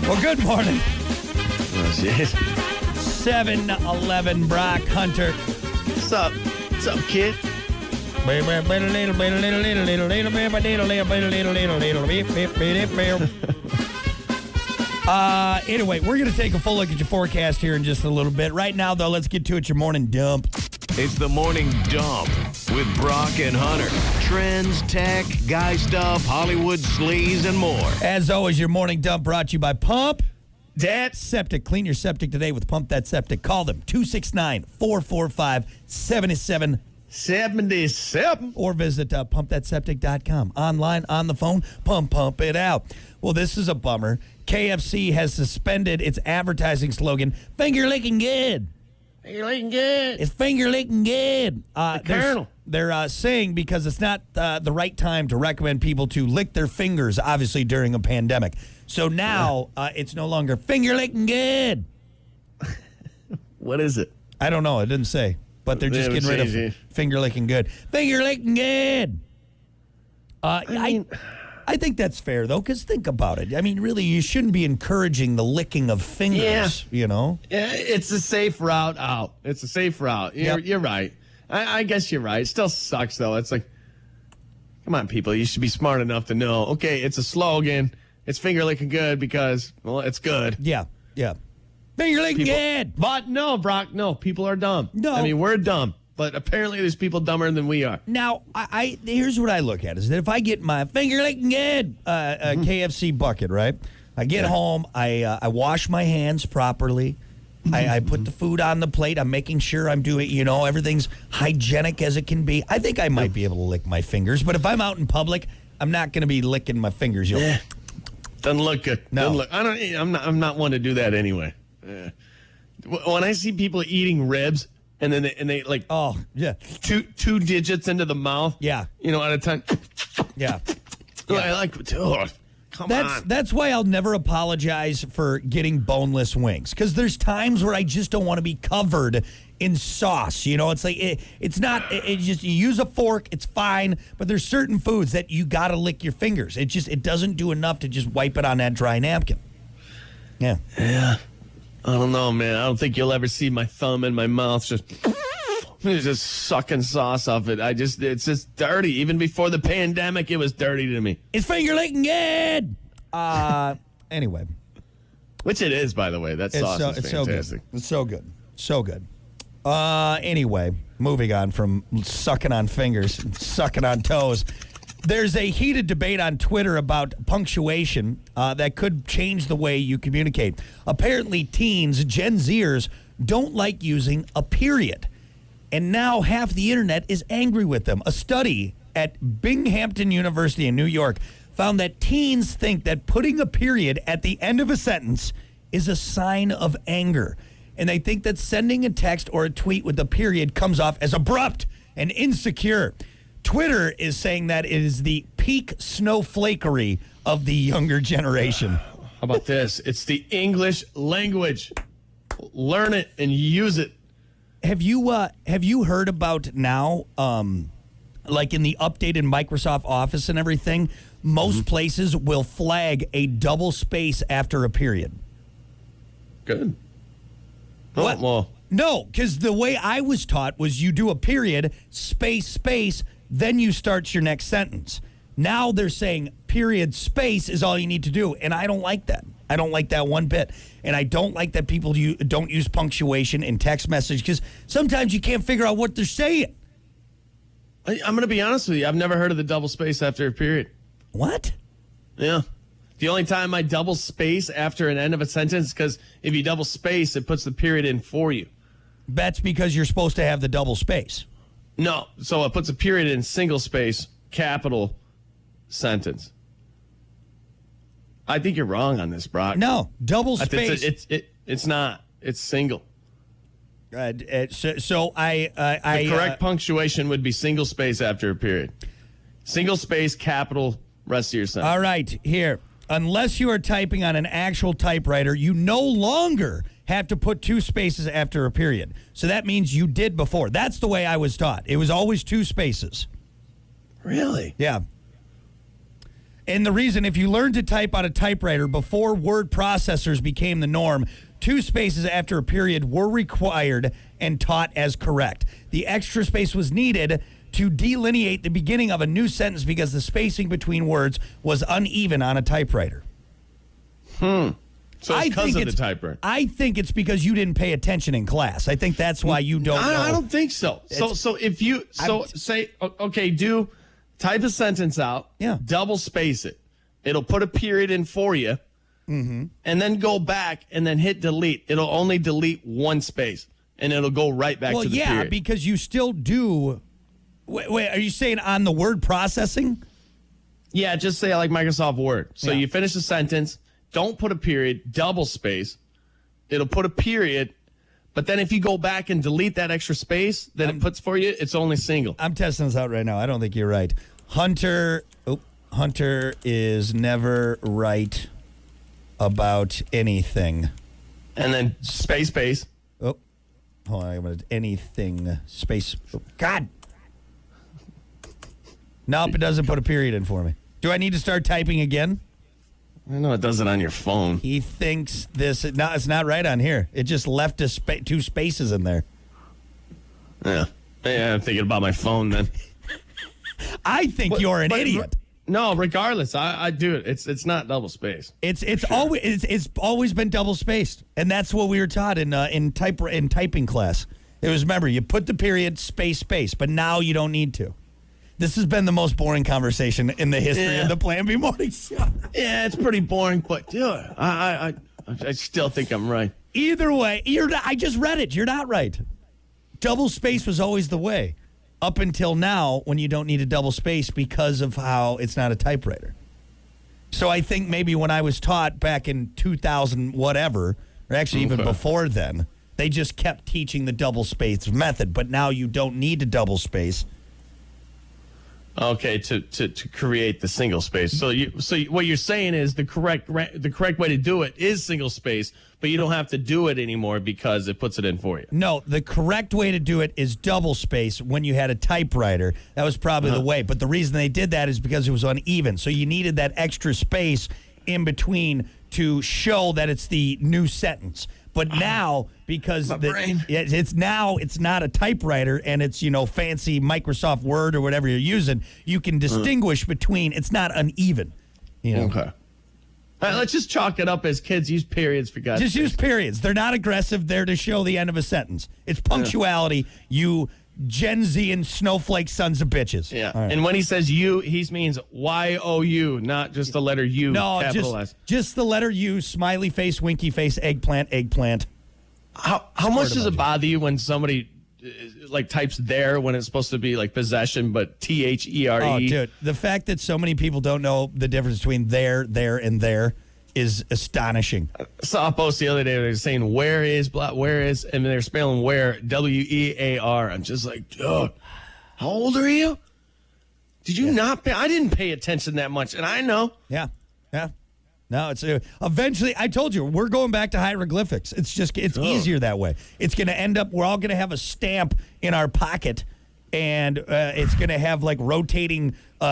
Well, good morning. Oh, shit. 7-11 Brock Hunter. What's up? What's up, kid? Anyway, we're going to take a full look at your forecast here in just a little bit. Right now, though, let's get to it, your morning dump. It's the Morning Dump with Brock and Hunter. Trends, tech, guy stuff, Hollywood sleaze, and more. As always, your morning dump brought to you by Pump Dad. Septic. Clean your septic today with Pump That Septic. Call them 269-445-77 77. or visit pumpthatseptic.com. Online, on the phone, pump it out. Well, this is a bummer. KFC has suspended its advertising slogan, finger licking good. You're looking good. It's finger licking good. Colonel. They're saying because it's not the right time to recommend people to lick their fingers, obviously, during a pandemic. So now it's no longer finger licking good. What is it? I don't know. It didn't say. But they're just They getting would rid of change it. finger licking good. Finger licking good. I think that's fair, though, because think about it. I mean, really, you shouldn't be encouraging the licking of fingers, you know? Yeah, it's a safe route out. It's a safe route. You're right. I guess you're right. It still sucks, though. It's like, come on, people. You should be smart enough to know, okay, it's a slogan. It's finger licking good because, well, it's good. Yeah. Finger licking good. But no, Brock, no. People are dumb. No. I mean, we're dumb. But apparently there's people dumber than we are. Now, I here's what I look at is that if I get my finger licking good KFC bucket, right? I get home, I wash my hands properly. I put the food on the plate. I'm making sure I'm doing, everything's hygienic as it can be. I think I might be able to lick my fingers, but if I'm out in public, I'm not going to be licking my fingers. Doesn't look good. No. Doesn't look, I'm not one to do that anyway. When I see people eating ribs and then they like Oh, yeah. two digits into the mouth. Yeah. At a time. Yeah. I like, come on. That's why I'll never apologize for getting boneless wings, because there's times where I just don't want to be covered in sauce. It's like it's not. It's just you use a fork, it's fine. But there's certain foods that you got to lick your fingers. It doesn't do enough to just wipe it on that dry napkin. Yeah. I don't know, man. I don't think you'll ever see my thumb in my mouth just sucking sauce off it. It's just dirty. Even before the pandemic, it was dirty to me. It's finger licking good. Anyway, Which it is, by the way. That sauce is fantastic. It's so good. So good. Anyway, moving on from sucking on fingers and sucking on toes. There's a heated debate on Twitter about punctuation that could change the way you communicate. Apparently, teens, Gen Zers, don't like using a period. And now half the internet is angry with them. A study at Binghamton University in New York found that teens think that putting a period at the end of a sentence is a sign of anger. And they think that sending a text or a tweet with a period comes off as abrupt and insecure. Twitter is saying that it is the peak snowflakery of the younger generation. How about this? It's the English language. Learn it and use it. Have you heard about now, like in the updated Microsoft Office and everything, most places will flag a double space after a period. Good. What? Oh, well. No, because the way I was taught was you do a period, space, then you start your next sentence. Now they're saying period, space is all you need to do, and I don't like that. I don't like that one bit. And I don't like that people don't use punctuation in text message, because sometimes you can't figure out what they're saying. I'm going to be honest with you. I've never heard of the double space after a period. What? Yeah. The only time I double space after an end of a sentence, because if you double space, it puts the period in for you. That's because you're supposed to have the double space. No. So it puts a period in single space, capital sentence. I think you're wrong on this, Brock. No, double space. It's not. It's single. So I The correct punctuation would be single space after a period. Single space, capital, rest of your sentence. All right, here. Unless you are typing on an actual typewriter, you no longer have to put two spaces after a period. So that means you did before. That's the way I was taught. It was always two spaces. Really? Yeah. And the reason, if you learned to type on a typewriter before word processors became the norm, 2 spaces after a period were required and taught as correct. The extra space was needed to delineate the beginning of a new sentence because the spacing between words was uneven on a typewriter. So it's because of the typewriter. I think it's because you didn't pay attention in class. I think that's why you don't know. I don't think so. So if you say, okay, type a sentence out, double space it. It'll put a period in for you, and then go back and then hit delete. It'll only delete 1 space, and it'll go right back to the period. Yeah, because you still do. Wait, are you saying on the word processing? Yeah, just say like Microsoft Word. So you finish a sentence, don't put a period, double space. It'll put a period, but then if you go back and delete that extra space that it puts for you, it's only single. I'm testing this out right now. I don't think you're right. Hunter is never right about anything. And then space. Oh, hold on. I'm going to anything space. Oh, God. Nope, it doesn't put a period in for me. Do I need to start typing again? I know it does it on your phone. He thinks this. No, it's not right on here. It just left 2 spaces in there. Yeah, I'm thinking about my phone then. I think you're an idiot. No, regardless, I do it. It's not double spaced. It's always been double spaced, and that's what we were taught in typing class. It was, remember, you put the period, space, but now you don't need to. This has been the most boring conversation in the history of the Plan B Morning Show. Yeah, it's pretty boring, but dude, I still think I'm right. Either way, I just read it. You're not right. Double space was always the way, up until now when you don't need a double space because of how it's not a typewriter. So I think maybe when I was taught back in 2000 whatever, or actually even before then, they just kept teaching the double space method, but now you don't need a double space. Okay, to create the single space. So what you're saying is the correct way to do it is single space, but you don't have to do it anymore because it puts it in for you. No, the correct way to do it is double space when you had a typewriter. That was probably the way. But the reason they did that is because it was uneven. So you needed that extra space in between to show that it's the new sentence. But now, because it's not a typewriter and it's, fancy Microsoft Word or whatever you're using, you can distinguish between, it's not uneven. Okay. All right, let's just chalk it up as kids use periods for God's sake. Just use periods. They're not aggressive. They're to show the end of a sentence. It's punctuality, you Gen Z and snowflake sons of bitches. Yeah. Right. And when he says you, he means Y-O-U, not just the letter U. No, just the letter U, smiley face, winky face, eggplant. How much does it bother you when somebody types there when it's supposed to be like possession, but THERE? Oh, dude, the fact that so many people don't know the difference between there, and there is astonishing. I saw a post the other day. They were saying where is, and they're spelling where, WEAR. I'm just like, dude, how old are you? Did you not pay? I didn't pay attention that much, and I know. Yeah. No, it's eventually. I told you we're going back to hieroglyphics. It's easier that way. It's going to end up. We're all going to have a stamp in our pocket, and it's going to have like rotating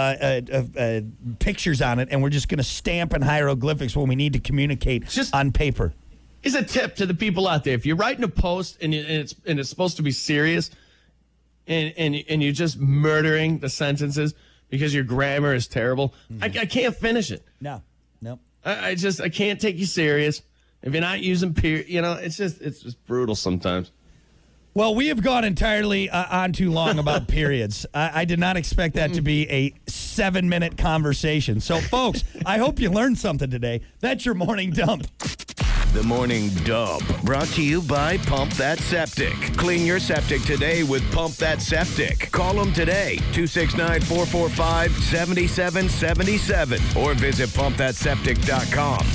pictures on it, and we're just going to stamp in hieroglyphics when we need to communicate on paper. Here's a tip to the people out there: if you're writing a post and it's supposed to be serious, and you're just murdering the sentences because your grammar is terrible, I can't finish it. No. I can't take you serious if you're not using period. It's just brutal sometimes. Well, we have gone entirely on too long about periods. I did not expect that to be a 7-minute conversation. So, folks, I hope you learned something today. That's your morning dump. The Morning Dump, brought to you by Pump That Septic. Clean your septic today with Pump That Septic. Call them today, 269-445-7777, or visit pumpthatseptic.com.